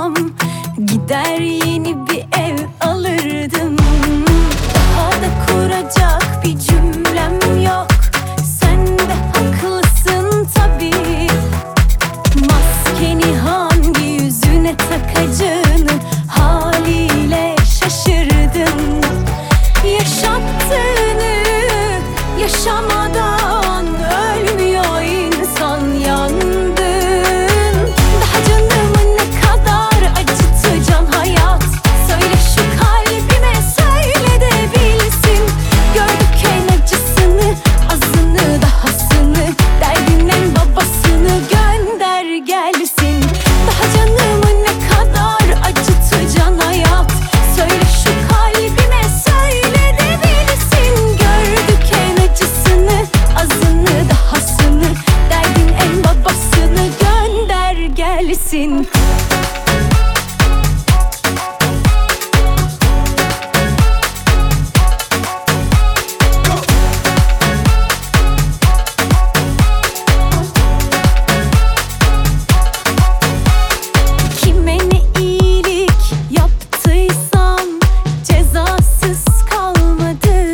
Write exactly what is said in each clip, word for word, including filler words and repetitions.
satsam, gider yeni bir ev alırdım. Daha da kuracak bir cümlem yok, sen de haklısın tabii. Maskeni hangi yüzüne takacağını haliyle şaşırdım. Yaşattığını yaşamadan ölmüyor insan, yandın. Daha canımı ne kadar acıtacaksın hayat? Söyle şu kalbime, söyle de bilsin. Gördük en acısını, azını dahasını, derdin en babasını gönder gelsin. Daha canımı ne kadar acıtacaksın hayat? Söyle şu kalbime, söyle de bilsin. Gördük en acısını, azını dahasını, derdin en babasını gönder gelsin. Kime ne iyilik yaptıysam cezasız kalmadı.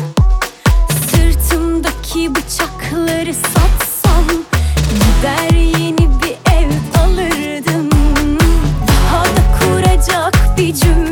Sırtımdaki bıçakları satsam, gider yeni bir ev alırdım. Daha da kuracak bir cümle